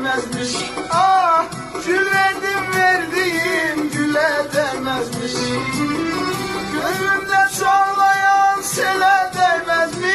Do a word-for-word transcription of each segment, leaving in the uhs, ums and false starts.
değmezmiş. Ah, gül verdim verdiğim güle değmezmiş. Gözümde çağlayan sele değmezmiş.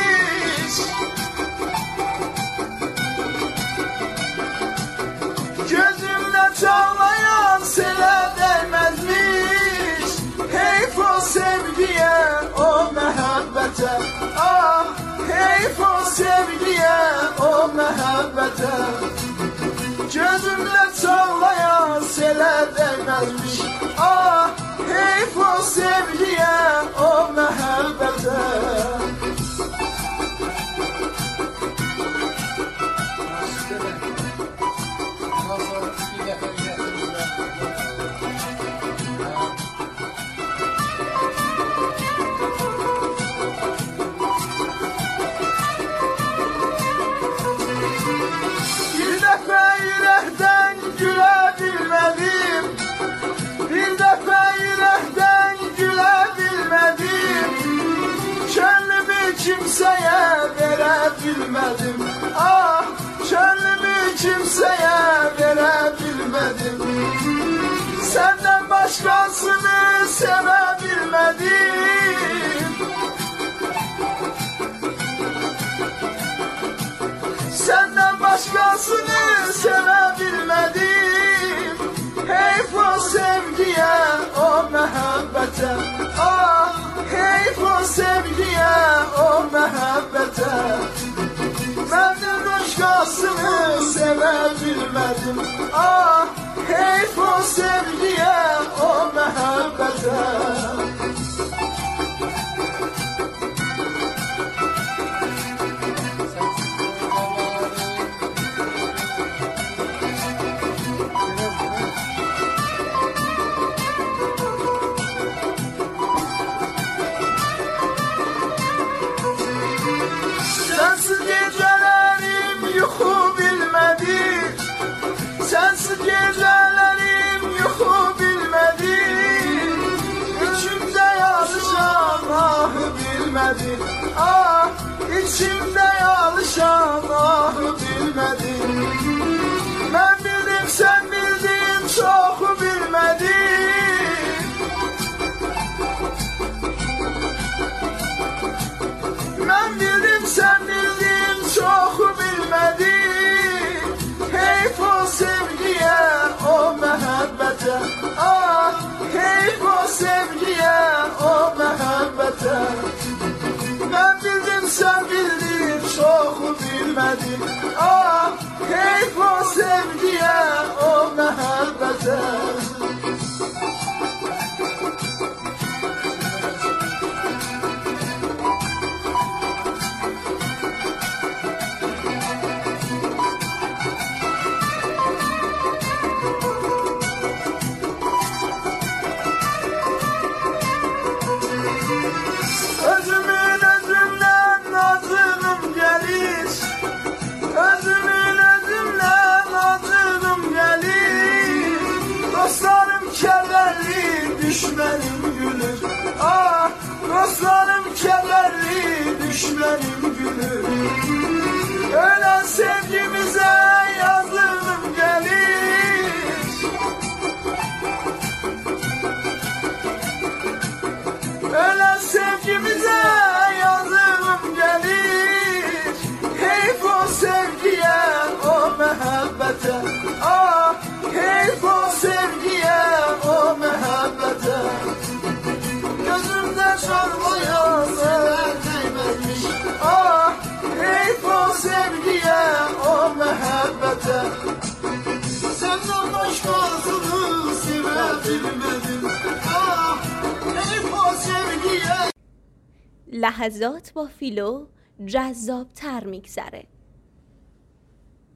Gözümde çağlayan sele değmezmiş. Heyf o sevgiye, o mehabbete. Ah, heyf o sevgiye, o mehabbete. Gözümde çağlayan sele değmezmiş. Ah, heyf o sevgiye, o mehabbete. Bir defa yürekten gülebilmedim. Bir defa yürekten gülebilmedim. Kendimi kimseye verebilmedim. Ah, kendimi kimseye verebilmedim. Senden başkasını sevebilmedim. Senden başkasını sevebilmedim. Heyf o sevgiye, o mehabbete. Ah, heyf o sevgiye, o mehabbete. Benden başkasını sevebilmedim. Ah, heyf o sevgiye, o mehabbete. Sensiz gecelerim yuhu bilmedi. Sensiz gecelerim yuhu bilmedi. İçimde yalışan ahı bilmedi. Ah, içimde yalışan ahı bilmedi. Ben bildim sen bildin çok bilmedin. Ben bildim sen bildin çok bilmedin. Heyf o sevgiye, o mehabbete. Ah, heyf o sevgiye, o mehabbete. Ben bildim sen bildin çok bilmedin. Ah, heyf o sevgiye, o mehabbete. Özümün özümden nazırım gelir. Özümün özümden nazırım gelir. Dostlarım kederli, düşmenim gülür. Ah, dostlarım kederli, düşmenim gülür. Ölen sevgimize yazılım gelir. Ölen sevgimize yazılım gelir. Heyf o sevgiye, o mehabbete. Ah, heyf o sevgiye, o mehabbete. Gözümde çarpıyor sever değmezmiş. Ah, heyf o sevgiye, o mehabbete. Senden başkasını sevebilmedim. Ah, heyf o sevgiye. لحظات با فیلو جذاب‌تر می‌گذره.